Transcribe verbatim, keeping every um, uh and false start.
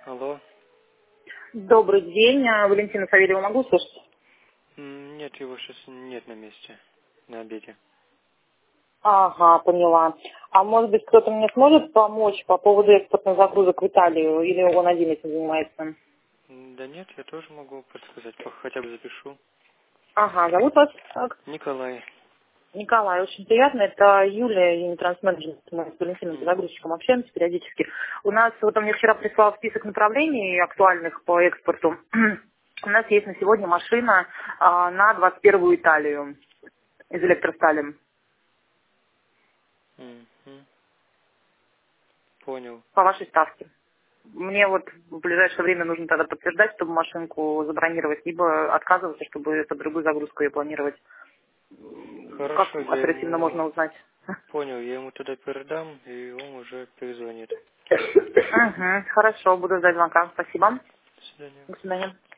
Алло. Добрый день. А, Валентина Савельева, могу слушать? М, Нет, его сейчас нет на месте, на обеде. Ага, поняла. А может быть, кто-то мне сможет помочь по поводу экспортных загрузок в Италию? Или он один этим занимается? М, Да нет, я тоже могу подсказать, по- хотя бы запишу. Ага, зовут вас как? Николай. Николай, очень приятно. Это Юлия, Юнитрансменеджер. Мы с Валентином, с Мгм. загрузчиком, общаемся периодически. У нас, вот он мне вчера прислал список направлений актуальных по экспорту. У нас есть на сегодня машина а, на двадцать первую Италию из электростали Мгм. Понял. по вашей ставке. Мне вот в ближайшее время нужно тогда подтверждать, чтобы машинку забронировать, либо отказываться, чтобы под другую загрузку ее планировать. Как Хорошо, я оперативно можно ему узнать? понял, я ему тогда передам, и он уже перезвонит. Угу, хорошо, буду ждать звонка. Спасибо. До свидания. До свидания.